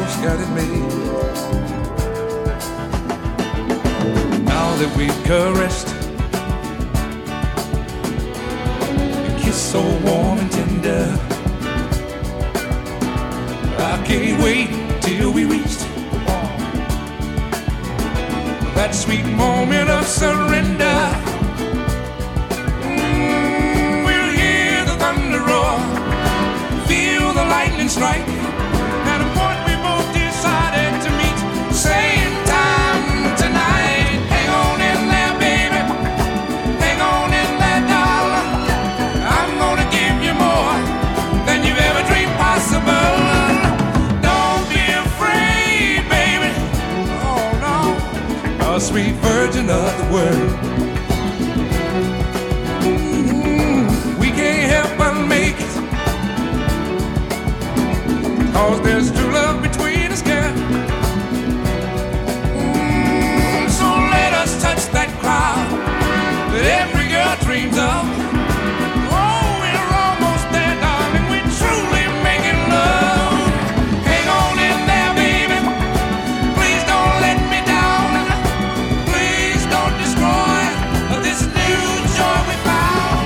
she's got it made. Now that we've caressed and kissed so warm and tender, I can't wait till we reach that sweet moment of surrender. We'll hear the thunder roar, feel the lightning strike, at a point we both decided to meet. Same time tonight. Hang on in there, baby. Hang on in there, darling. I'm gonna give you more than you've ever dreamed possible. Don't be afraid, baby. Oh no, a sweet virgin of the world. We can't help but make it, 'cause there's true love between us, girl. So let us touch that cloud that every girl dreams of. Oh, we're almost there, darling. We're truly making love. Hang on in there, baby. Please don't let me down. Please don't destroy this new joy we found.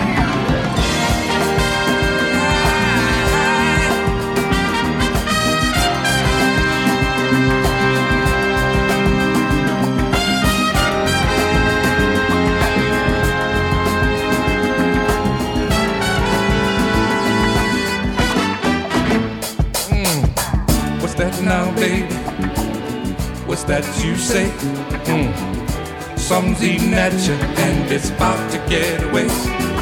What's that now, baby? What's that you say? Something's eating at you and it's about to get away.